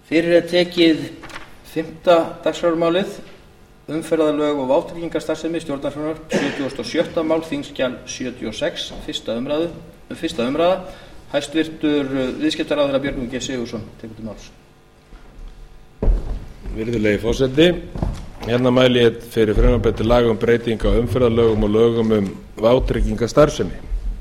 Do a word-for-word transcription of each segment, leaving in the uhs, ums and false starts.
Fyrir er tekið fimmta dagskrármálið, umferðarlög og vátryggingastarfsemi, stjórnarfrumvarp, sjötugasta og sjötta mál, þingskjal sjötíu og sex, fyrsta umræðu, fyrsta umræða. Hæstvirtur viðskiptaráðherra Björgvin G. Sigurðsson tekur til máls. Virðulegi forseti, hérna mæli ég fyrir frumvarpi til laga um breytingu á umferðarlögum og lögum um vátryggingastarfsemi.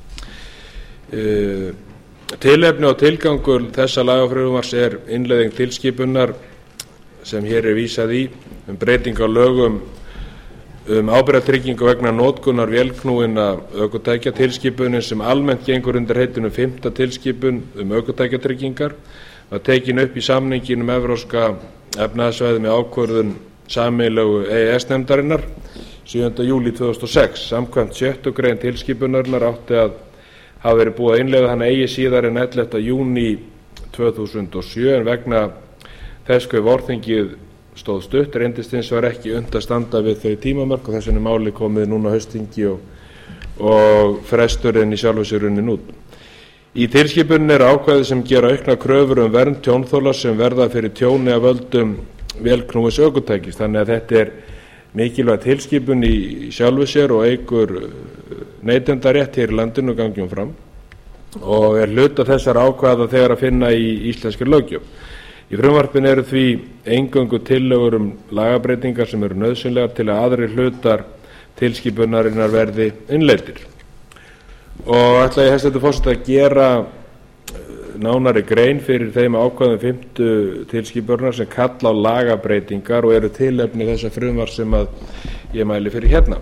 Uh, Tilefni og tilgangur þessa lagafrumvarps er innleiðing tilskipunar sem hér er vísað í um breytingu á lögum um ábyrgðartryggingu vegna notkunar vélknúinna ökutækja. Tilskipunin sem almennt gengur undir heitinu fimmta tilskipun um ökutækjatryggingar var tekin upp í samninginn um evrópska efnahagssvæðið með ákvörðun sameiginlegu E E S-nefndarinnar sjöunda júlí tvö þúsund og sex. Samkvæmt sjöttu grein tilskipunarinnar átti að hafa verið búið að innleiða hana eigi síðar en ellefta júní tvö þúsund og sjö, en vegna þess hve vorþingið stóð stutt reyndist hins vegar ekki unnt að standa við þau tímamörk og þess vegna er máli komið núna á haustþingi og, og fresturinn í sjálfu sér runnin út. Í tilskipuninni eru ákvæði sem gera auknar kröfur um vernd tjónþola sem verða fyrir tjóni af völdum vélknúins ökutækis, þannig að þetta er mikilvæg tilskipun í sjálfu sér og eykur neytendarétt hér í landinu gangjum fram og er hluta þessara ákvæða þegar að finna í íslenskri löggjöf. Í frumvarpinu eru því eingöngu tillögur um lagabreytingar sem eru nauðsynlegar til að aðrir hlutar tilskipunarinnar verði innleiddir. Og ætla ég hæstvirtur forseti að gera nánari grein fyrir þeim ákvæðum fimmtu tilskipunarinnar sem kalla á lagabreytingar og eru tilefni þessa frumvarps sem að ég mæli fyrir hérna.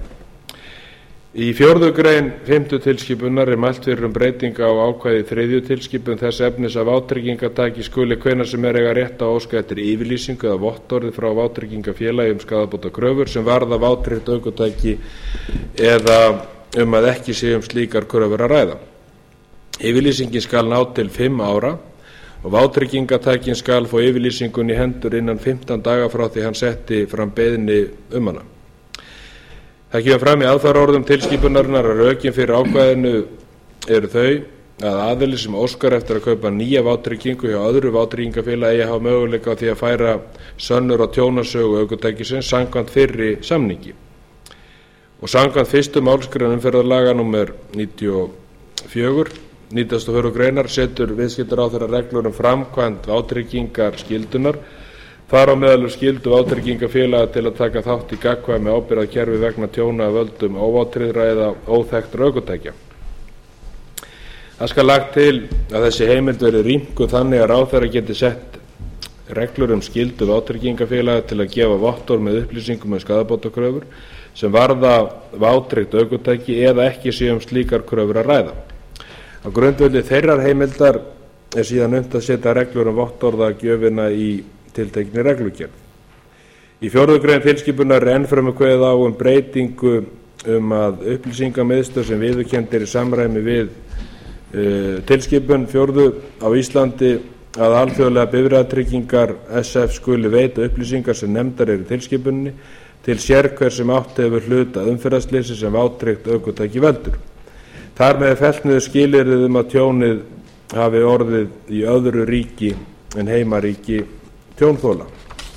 Í fjórðu grein fimmtu tilskipunar er mælt fyrir um breytinga á ákvæði þriðju tilskipun þess efnis að vátryggingataki skuli hvenær sem er eiga rétt á óska eftir yfirlýsingu eða vottorði frá vátryggingafélagi um skaðabótakröfur sem varða vátryggt ökutæki eða um að ekki sé um slíkar kröfur að ræða. Yfirlýsingin skal ná til fimm ára og vátryggingatækin skal fá yfirlýsingun í hendur innan fimmtán daga frá því hann setti fram beiðni um hana. Það kemur fram í aðfararorðum tilskipunarinnar að rökin fyrir ákvæðinu eru þau að aðili sem óskar eftir að kaupa nýja vátryggingu hjá öðru vátryggingafélagi eigi að hafa möguleika á því að færa sönnur á tjónasögu ökutækisins samkvæmt fyrri samningi. Og samkvæmt fyrstu málsgrein umferðarlaga númer níutíu og fjögur nítugasta og fjórðu greinar setur viðskiptaráðherra reglur um framkvæmd vátryggingar skyldunar, þar á meðal skyldu vátryggingafélaga til að taka þátt í gagnkvæmu ábyrgðarkerfi vegna tjóna af völdum óvátryggðra eða óþekktra ökutækja. Það skal lagt til að þessi heimild verði rýmkuð þannig að ráðherra geti sett reglur um skyldu vátryggingafélaga til að gefa vottorð með upplýsingum um skaðabótakröfur sem varða vátryggt ökutæki eða ekki sé um slíkar kröfur að ræða. Á grundvelli þeirrar heimildar er síðan unnt að setja reglur um vottorðagjöfina í tiltekinni reglugerð. Í fjórðu grein tilskipunar er ennfremur kveðið á um breytingu um að upplýsingamiðstöð sem viðurkennd er í samræmi við uh, tilskipun fjórðu á Íslandi að alþjóðlega bifreiðatryggingar S F skuli veita upplýsingar sem nefndar eru í tilskipuninni til sérhver sem átt hefur hlut að umferðarslysi sem vátryggt ökutæki veldur. Þar með er fellt niður skilyrðið um að tjónið hafi orðið í öðru ríki en heimaríki tjónþola.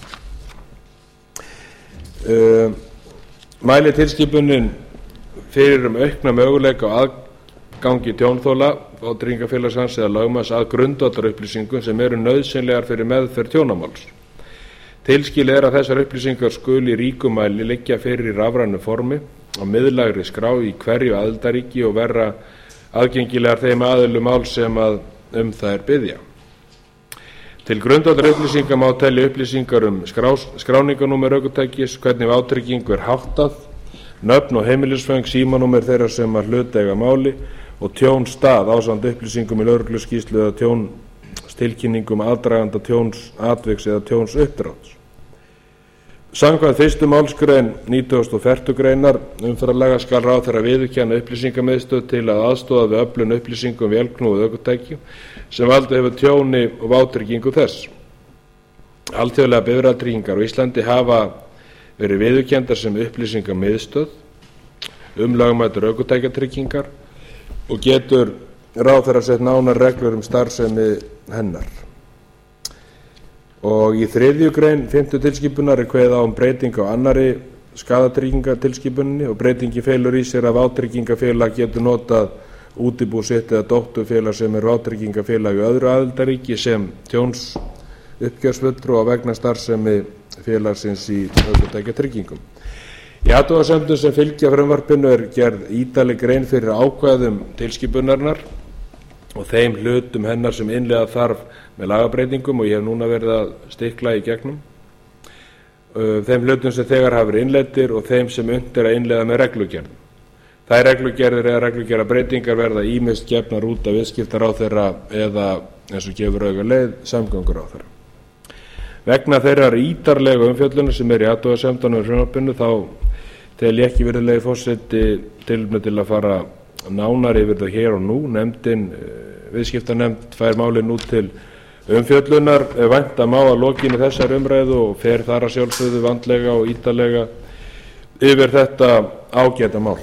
Uh, mæli tilskipunin fyrir um aukna möguleika á aðgangi tjónþola vátryggingafélags hans eða lögmanns að grundvallarupplýsingum sem eru nauðsynlegar fyrir meðferð tjónamáls. Tilskilið er að þessar upplýsingar skuli í ríkum mæli liggja fyrir í rafrænu formi á miðlægri skrá í hverju aðildarríki og vera aðgengilegar þeim aðilum máls sem að um þær biðja. Til grundvallar upplýsinga má telja upplýsingar um skrá, skráninganúmer ökutækis, hvernig vátryggingu er háttað, nöfn og heimilisföng, símanúmer þeirra sem að hlut eiga máli og tjónstað ásamt upplýsingum í lögregluskýrslu eða tjónstilkynningum aðdraganda tjóns atviks eða tjóns uppdráts. Samkvæmt fyrstu málsgrein nítugasta og fjórðu greinar umferðarlaga skal ráðherra viðurkenna upplýsingamiðstöð til að aðstoða við öflun upplýsingum um vélknúið ökutæki sem valdið hefur tjóni og vátryggingu þess. Alþjóðlegar bifreiðatryggingar á Íslandi hafa verið viðurkenndar sem upplýsingamiðstöð um lögmætar ökutækjatryggingar og getur ráðherra sett nánar reglur um starfsemi hennar. og í þriðju grein fimmtu tilskipunar er kveðið á um breytingu á annarri skaðatryggingatilskipuninni og breytingi felur í sér að vátryggingafélag getur notað útibú sitt eða dótturfélag sem er vátryggingafélag í öðru aðildarríki sem tjónsuppgjörsfulltrúi vegna starfsemi félagsins í ökutækjatryggingum. Í athugasemdum sem fylgja frumvarpinu er gerð ítarleg grein fyrir ákvæðum tilskipunarinnar og þeim hlutum hennar sem innleiða þarf með lagabreytingum og ég hef núna verið að stikla í gegnum þeim hlutum sem þegar hafa verið innleiddir og þeim sem unnt er að innleiða með reglugerðum. Þær reglugerðir eða reglugerðarbreytingar verða ýmist gefnar út af viðskiptaráðherra eða eins og gefur auga leið samgönguráðherra. Vegna þeirrar ítarlegu umfjöllunar sem er í athugasemdunum í frumvarpinu þá tel ég ekki virðulegi forseti tilefni til að fara nánar yfir það hér og nú. Nefndin, viðskiptanefnd fær málið nú til umfjöllunar vænta má að lokinni þessar umræðu og fer þar að sjálfsögðu vandlega og ítarlega yfir þetta ágæta mál.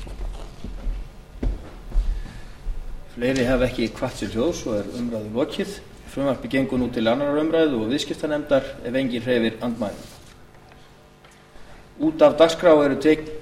Fleiri hafa ekki hvatt til hljóðs og er umræðu lokið. Frumvarpið gengur nú til annarrar umræðu og viðskiptanefndar ef enginn hreyfir andmælum. Út af dagskrá eru tek